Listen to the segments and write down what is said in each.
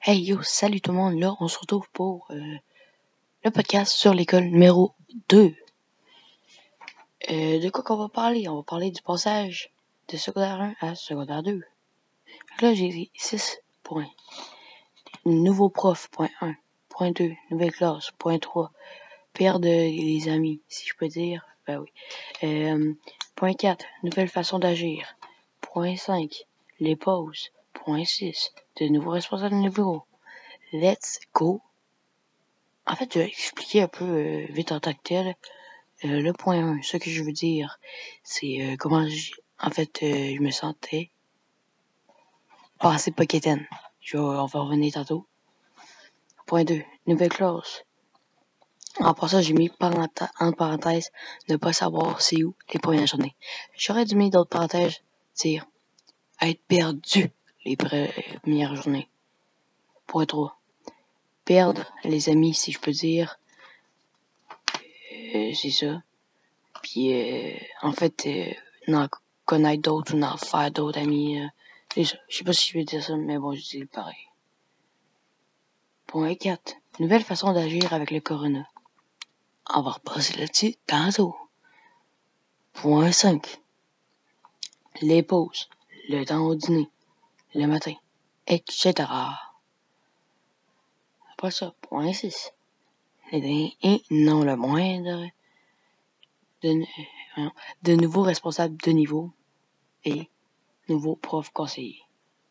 Hey yo, salut tout le monde, là on se retrouve pour le podcast sur l'école numéro 2. De quoi qu'on va parler? On va parler du passage de secondaire 1 à secondaire 2. Là j'ai 6 points. Nouveau prof, point 1. Point 2, nouvelle classe. Point 3, perdre les amis, si je peux dire. Ben oui. Point 4, nouvelle façon d'agir. Point 5, les pauses. Point 6, de nouveaux responsables de niveau. Let's go. En fait, je vais expliquer un peu vite en tant que tel. Le point 1, ce que je veux dire, c'est comment je me sentais passer Pokéten. On va revenir tantôt. Point 2, nouvelle classe. En passant, j'ai mis en parenthèse ne pas savoir c'est où les premières journées. J'aurais dû mettre d'autres parenthèses, dire être perdu les premières journées. Point 3, perdre les amis, si je peux dire. C'est ça. Puis, n'en connaître d'autres ou n'en faire d'autres amis. C'est ça. Je sais pas si je vais dire ça, mais bon, je dis pareil. Point 4. Nouvelle façon d'agir avec le corona. On va repasser là-dessus tantôt. Point 5. Les pauses. Le temps au dîner. Le matin. Etc. Après ça, point 6. Les derniers et non le moindre. De nouveaux responsables de niveau et nouveaux profs conseillers.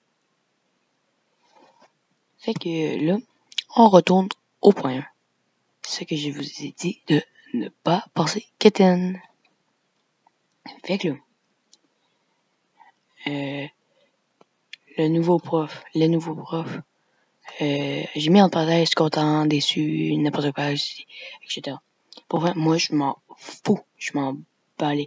Fait que là, on retourne au point 1. Ce que je vous ai dit de ne pas passer quétaine. Fait que là, les nouveaux profs, j'ai mis en parenthèse content, déçu, n'importe quoi, etc. Pour vrai, moi, je m'en fous, je m'en balais.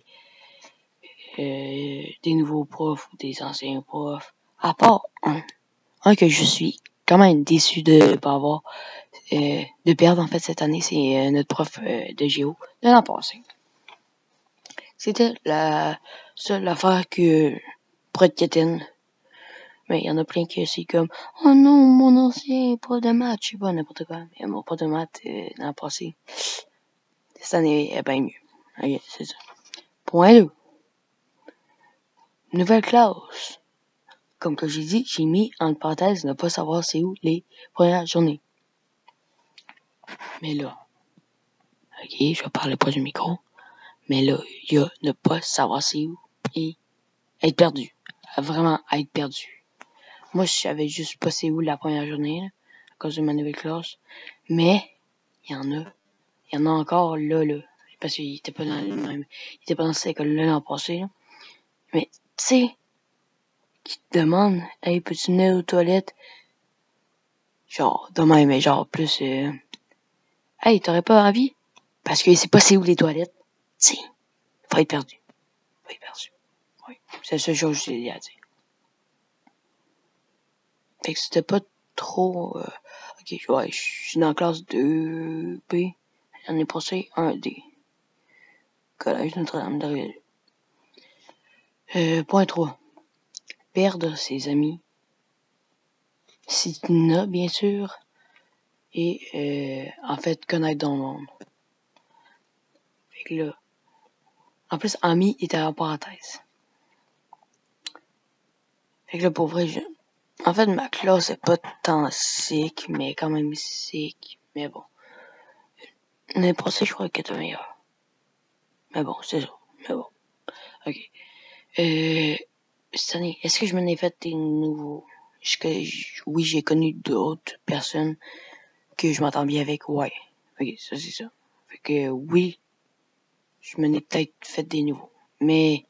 Des nouveaux profs ou des anciens profs, à part un que je suis quand même déçu de pas avoir, de perdre en fait cette année, c'est notre prof de géo de l'an passé. C'était la seule affaire que pour être quétaine. Mais il y en a plein qui c'est comme oh non, mon ancien prof de maths, je sais pas, n'importe quoi. Mais mon prof de maths dans le passé, cette année est bien mieux. Ok, c'est ça. Point 2. Nouvelle classe. Comme que j'ai dit, j'ai mis entre parenthèses ne pas savoir c'est où les premières journées. Mais là, ok, je vais parler pas du micro. Mais là, il y a ne pas savoir c'est où et être perdu. Vraiment être perdu. Moi, je savais juste pas c'est où la première journée, là, à cause de ma nouvelle classe. Mais, il y en a encore là. Parce qu'il était pas dans le même, il était pas dans cette école-là l'an passé, là. Mais, tu sais, qui te demande, hey, peux-tu venir aux toilettes? Genre, de même, mais genre, plus, hey, t'aurais pas envie? Parce que c'est pas c'est où les toilettes. Tu sais, faut être perdu. Oui, c'est la seule chose que j'ai à dire. Fait que c'était pas trop, ok, ouais, je suis dans la classe 2B. J'en ai passé un D. Collège Notre-Dame de Rivière. Point 3. Perdre ses amis. Si tu en as, bien sûr. Et, en fait, connaître dans le monde. Fait que là. En plus, ami était en parenthèse. Fait que là, pour vrai, en fait, ma classe est pas tant sick, mais quand même sick. Mais bon. L'année passée, je crois qu'elle était meilleure. Mais bon, c'est ça. Mais bon. Ok. Cette année, est-ce que je m'en ai fait des nouveaux? Oui, j'ai connu d'autres personnes que je m'entends bien avec, ouais. Ok, ça c'est ça. Fait que oui, je m'en ai peut-être fait des nouveaux. Mais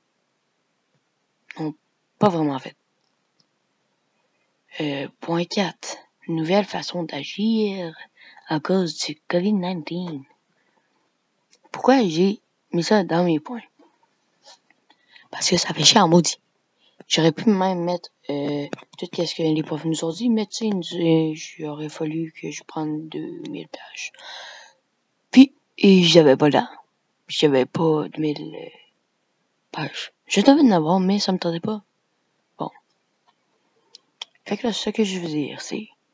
non, pas vraiment fait. Point 4. Nouvelle façon d'agir à cause du COVID-19. Pourquoi j'ai mis ça dans mes points? Parce que ça fait chier en maudit. J'aurais pu même mettre tout ce que les profs nous ont dit, mais tu sais, j'aurais fallu que je prenne 2000 pages. Puis, j'avais pas là. J'avais pas 2000 pages. Je devais en avoir, mais ça me tentait pas. Bon. Fait que là, ce que je veux dire, c'est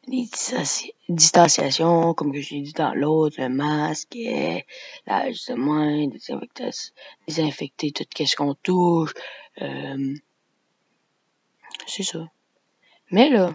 les distanciations, comme que j'ai dit dans l'autre, le masque, l'âge de main, désinfecter tout ce qu'on touche. C'est ça. Mais là,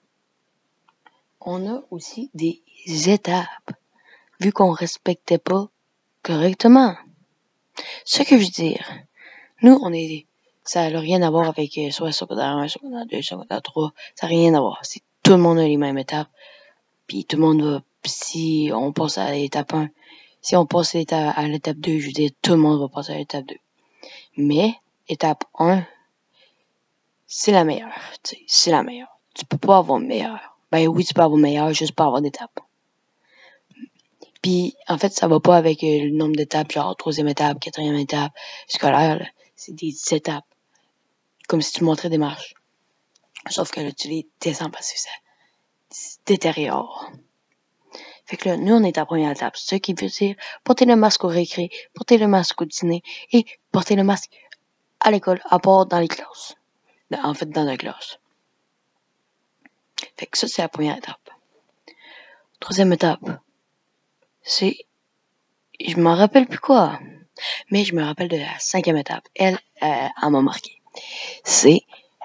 on a aussi des étapes, vu qu'on respectait pas correctement. Ce que je veux dire, nous, ça n'a rien à voir avec soit secondaire 1, secondaire 2, secondaire 3, ça n'a rien à voir. Tout le monde a les mêmes étapes, puis tout le monde va, si on passe à l'étape 1, si on passe à l'étape 2, je veux dire, tout le monde va passer à l'étape 2. Mais, étape 1, c'est la meilleure, tu sais, c'est la meilleure. Tu peux pas avoir meilleure. Ben oui, tu peux avoir meilleure, juste pas avoir d'étape. Puis, en fait, ça va pas avec le nombre d'étapes, genre 3e étape, 4e étape, scolaire, là. C'est des étapes. Comme si tu montrais des marches. Sauf que là, tu les descends parce que ça se détériore. Fait que là, nous, on est à la première étape. Ce qui veut dire porter le masque au récré, porter le masque au dîner et porter le masque à l'école, à part dans les classes. En fait, dans la classe. Fait que ça, c'est la première étape. 3e étape, c'est... Je m'en rappelle plus quoi. Mais je me rappelle de la 5e étape. Elle m'a marqué. C'est...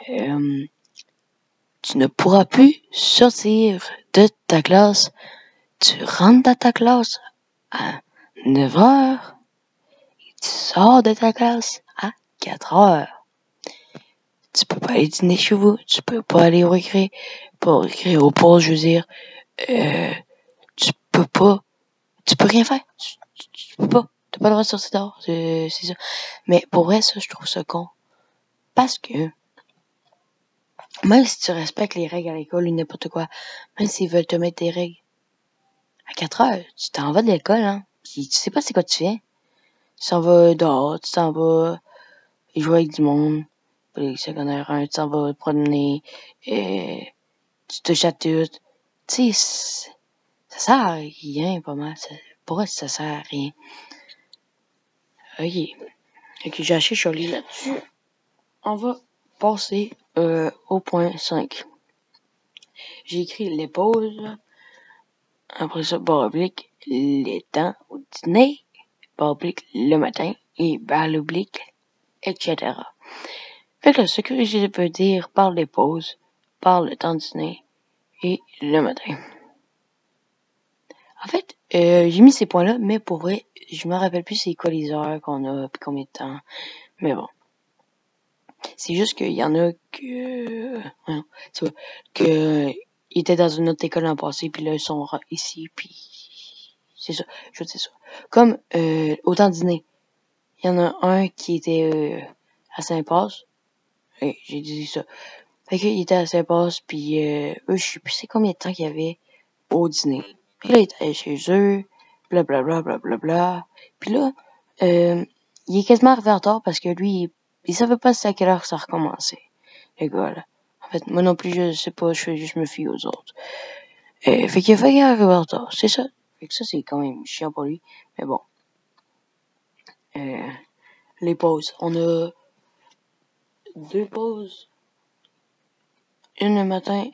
tu ne pourras plus sortir de ta classe. Tu rentres dans ta classe à 9 heures. Et tu sors de ta classe à 4 heures. Tu peux pas aller dîner chez vous. Tu peux pas aller au récré. Pas au récré, au pause, je veux dire. Tu peux pas. Tu peux rien faire. Tu peux pas. T'as pas le droit de sortir dehors. C'est ça. Mais pour vrai, ça, je trouve ça con. Parce que, même si tu respectes les règles à l'école ou n'importe quoi, même s'ils veulent te mettre des règles, à 4 heures, tu t'en vas de l'école, hein. Puis tu sais pas c'est quoi tu fais. Tu t'en vas dehors, tu t'en vas jouer avec du monde. Pour les secondaires 1, tu t'en vas te promener, tu touches à tout. Tu sais, ça sert à rien, pas mal. Pourquoi ça sert à rien? Ok, j'ai acheté Charlie là-dessus. On va passer au point 5. J'ai écrit les pauses. Après ça, barre oblique, les temps au dîner, barre oblique, le matin, et barre oblique, etc. Fait que ce que je peux dire par les pauses, par le temps de dîner et le matin. En fait, j'ai mis ces points-là, mais pour vrai, je me rappelle plus c'est quoi les heures qu'on a, puis combien de temps. Mais bon. C'est juste qu'il y en a que... tu vois, que... Ils étaient dans une autre école l'an passé, puis là, ils sont ici, puis... C'est ça, je dis ça. Comme au temps de dîner, il y en a un qui était à Saint-Passe. J'ai dit ça. Fait qu'il était à Saint-Passe, puis eux, je sais plus c'est combien de temps qu'il y avait au dîner. Puis là, il était chez eux, blablabla, blablabla. Puis là, il est quasiment arrivé en retard parce que lui, il savait pas c'est à quelle heure ça recommençait. Le gars, là. En fait, moi non plus, je sais pas, je fais juste me fier aux autres. Fait qu'il a failli arriver en retard, c'est ça. Fait que ça, c'est quand même chiant pour lui. Mais bon. Les pauses. On a 2 pauses. Une le matin,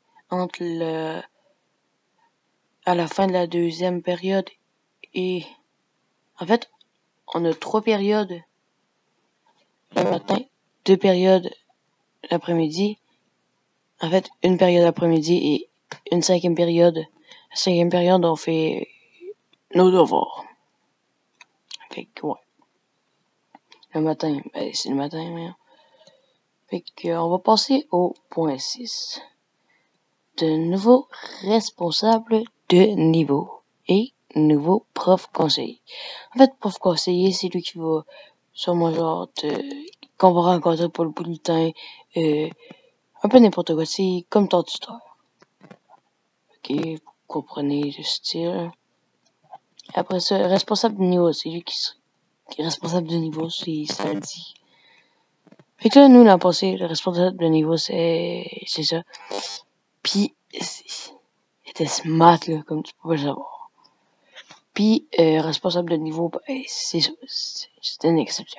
à la fin de la 2e période et, en fait, on a 3 périodes le matin, 2 périodes l'après-midi. En fait, une période l'après-midi et une 5e période. La 5e période, on fait nos devoirs. Fait que, ouais. Le matin, c'est le matin, mais. Fait que, on va passer au point 6. De nouveaux responsables de niveau et nouveaux profs conseillers. En fait, prof conseiller, c'est lui qui va, sûrement genre, qu'on va rencontrer pour le bulletin, un peu n'importe quoi, c'est comme ton tuteur. Ok, vous comprenez le style. Après ça, le responsable de niveau, c'est lui qui est responsable de niveau, c'est ça le dit. Fait que là, nous, l'an passé, le responsable de niveau, c'est ça. Puis, il était smart, là, comme tu peux le savoir. Puis, responsable de niveau, c'est une exception.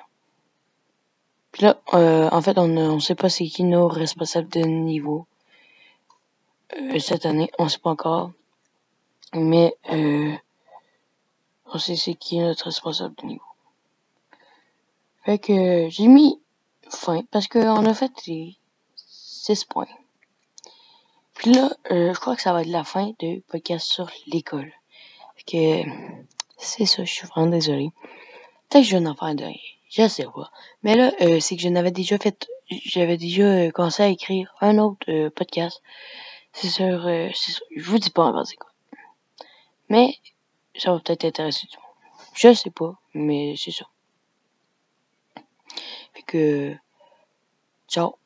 Puis là, en fait, on sait pas c'est qui nos responsables de niveau. cette année. On sait pas encore. Mais on sait c'est qui est notre responsable de niveau. Fait que j'ai mis fin parce qu'on a fait les 6 points. Puis là, je crois que ça va être la fin de podcast sur l'école. Fait que c'est ça, je suis vraiment désolé. Peut-être que je vais en faire de rien. Je sais pas. Mais là, c'est que j'avais déjà commencé à écrire un autre podcast. C'est sûr, je vous dis pas encore c'est quoi. Mais ça va peut-être intéresser tout le monde. Je sais pas, mais c'est ça. Fait que, ciao.